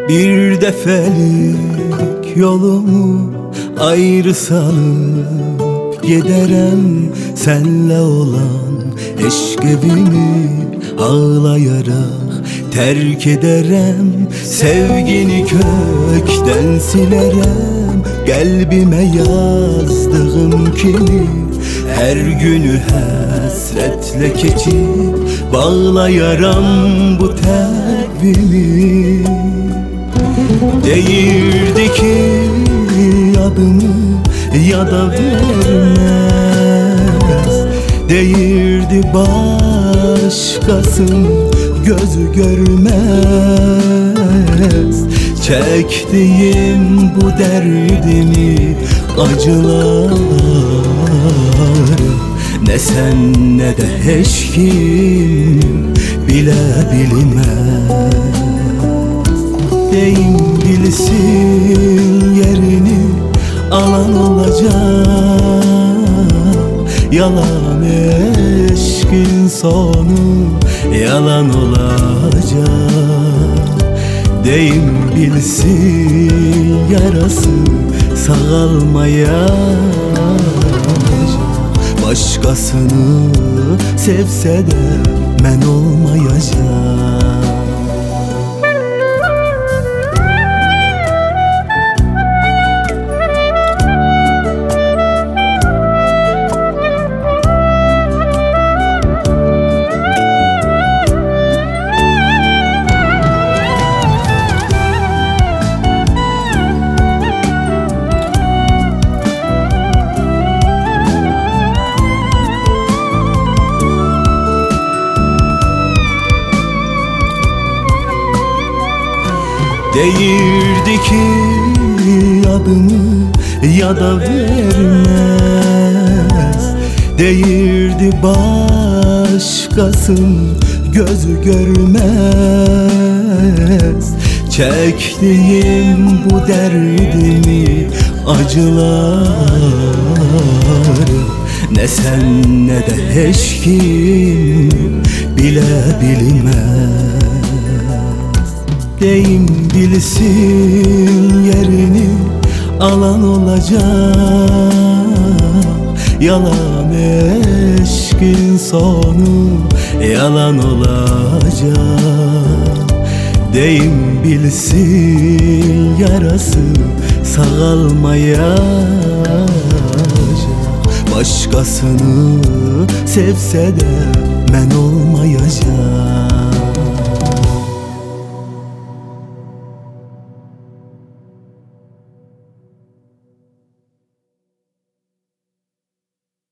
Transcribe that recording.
Bir defelik yolumu ayrı salıp giderem, senle olan eşk evimi ağlayarak terk ederem. Sevgini kökten silerem, kalbime yazdığım kimi her günü hasretle keçip bağlayaram bu takvimi. Değirdi ki adımı ya da vermez, değirdi başkasın gözü görmez. Çektiğim bu derdimi, acılar, ne sen ne de hiç kim bile bilmez. Deyim bilsin yerini alan olacak, yalan eşkin sonu yalan olacak. Deyim bilsin yarası sağalmayacak, başkasını sevse de men olmayacak. Değirdi ki adımı ya da vermez, değirdi başkasın gözü görmez. Çektiğim bu derdimi, acılar, ne sen ne de hiç kim bile bilmez. Deyim bilsin yerini alan olacak, yalan eşkin sonu yalan olacak. Deyim bilsin yarası sağalmayacak, başkasını sevse de men olmayacak.